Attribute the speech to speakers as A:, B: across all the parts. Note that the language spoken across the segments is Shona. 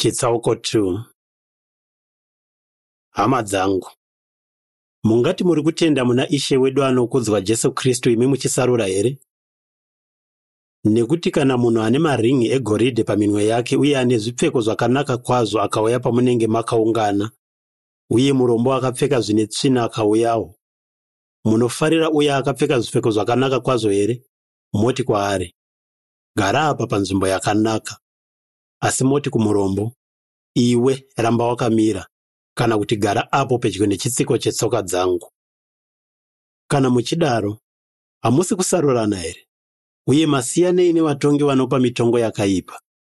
A: Chitsauko 2. Hama dzangu, mungati muri kutenda muna Ishe wedu anokudzwa Jesu Kristu imi muchisarura here? Nekuti kana munhu ane maringi egoridhe paminwe yake uye ane zvipfeko zvakanaka kwazvo akauya pamunenge makaungana, uye murombo akapfeka zvine tsvina akauyawo, munofarira uye akapfeka zvipfeko zvakanaka kwazvo here? Moti kwaari, gara apa panzvimbo yakanaka. Asi moti kumurombo, iwe ramba wakamira, kana kuti gara apo pedyo nechitsiko chetsoka dzangu. Kana muchidaro, hamusi kusarurana here? Uye masiyanei nevatongi vanopa mitongo yakaipa.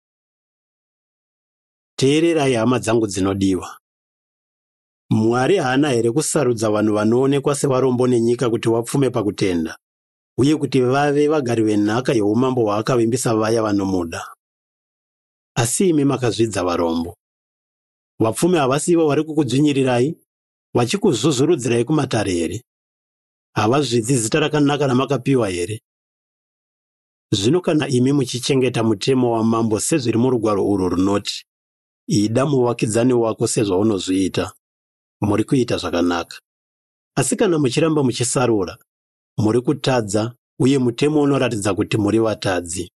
A: Teererai hama dzangu dzinodiwa. Mwari haana here kusarudza vanhu vanoonekwa sevarombo nenyika kuti vapfume pakutenda, uye kuti vave vagari venhaka yeumambo hwaakavimbisa vaya vanomuda? Asi imi makazvidza varombo. Vapfume havasivo vari kukudzvinyirirai, vachikuzvuzvurudzirai kumatare here? Havazvidzi zita rakanaka ramakapiwa here? Zvino kana imi muchichengeta mutemo wamambo sezviri murugwaro urwu runoti, ida muvakidzani wako sezvaunozviita, muri kuita zvakanaka. Asi kana muchiramba muchisarura, muri kutadza, uye mutemo unoratidza kuti muri vatadzi.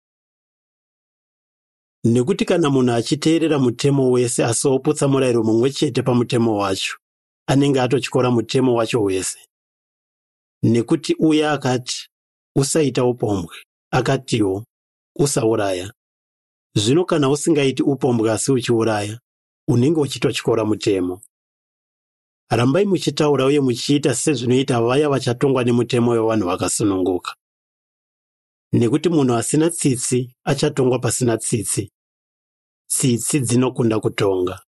A: Nekuti kana munhu achiteerera mutemo wese asi oputsa murayiro mumwe chete pamutemo wacho, anenge atotyora mutemo wacho wese. Nekuti uya akati, usaita upombwe, akatiwo, usauraya. Zvino kana usingaiti upombwe asi uchiuraya, unenge uchitotyora mutemo. Rambai muchitaura uye muchiita sezvinoita vaya vachatongwa nemutemo wevanhu vakasununguka. Nekuti munhu asina tsitsi achatongwa pasina tsitsi. Tsitsi dzinokunda kutonga.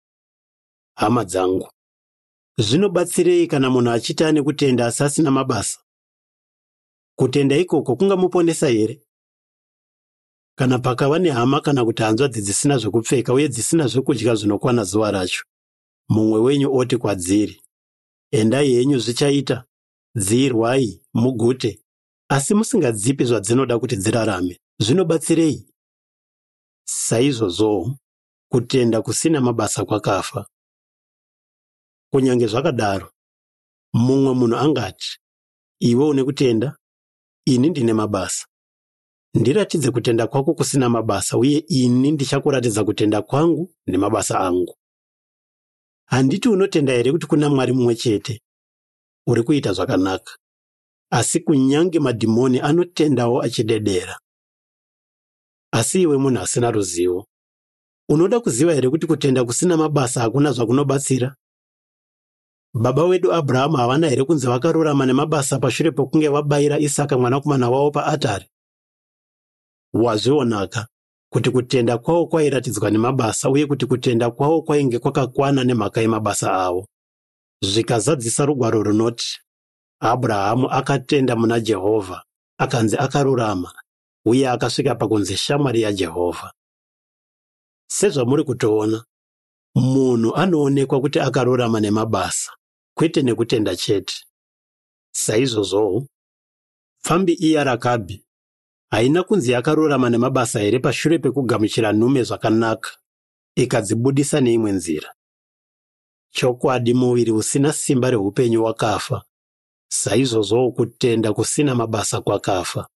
A: Hama dzangu, zvinobatsirei kana munhu achita nekutenda asi asina mabasa? Kutenda ikoko kungamuponesa here? Kana pakava nehama kana kuti hanzvadzi dzisina zvokupfeka uye dzisina zvokudya zvinokwana zuva racho, mumwe wenyu oti kwadziri, endai henyu zvichaita, dzirwai, mugute, asi musingadzipi zvadzinoda kuti dzirarame, zvinobatsirei? Saizvozvowo, kutenda kusina mabasa kwakafa. Kunyange zvakadaro, mumwe munhu angati, iwe une kutenda, ini ndine mabasa. Ndiratidze kutenda kwako kusina mabasa, uye ini ndichakuratidza kutenda kwangu nemabasa angu. Handiti unotenda here kuti kuna Mwari mumwe chete? Uri kuita zvakanaka. Asi kunyange madhimoni anotendawo achidedera. Asi iwe munhu asina ruzivo, unoda kuziva here kuti kutenda kusina mabasa hakuna zvakunobatsira? Baba wedu Abhurahama havana here kunzi vakarurama nemabasa pashure pokunge vabayira Isaka mwanakomana wavo paatari? Wazvionaka kuti kutenda kwavo kwairatidzwa nemabasa, uye kuti kutenda kwavo kwainge kwakakwana nemhaka yemabasa avo. Zvikazadzisa rugwaro runoti, Abhurahamu akatenda muna Jehovha, akanzi akarurama, uye akasvika pakunzi shamwari yaJehovha. Sezvamuri kutoona, munhu anoonekwa kuti akarurama nemabasa, kwete nekutenda chete. Saizvozvowo, pfambi iya Rakabhi haina kunzi yakarurama nemabasa here pashure pekugamuchira nhume zvakanaka, ikadzibudisa neimwe nzira. Chokwadi muviri usina simba reupenyu wakafa, saizvozvowo kutenda kusina mabasa kwakafa.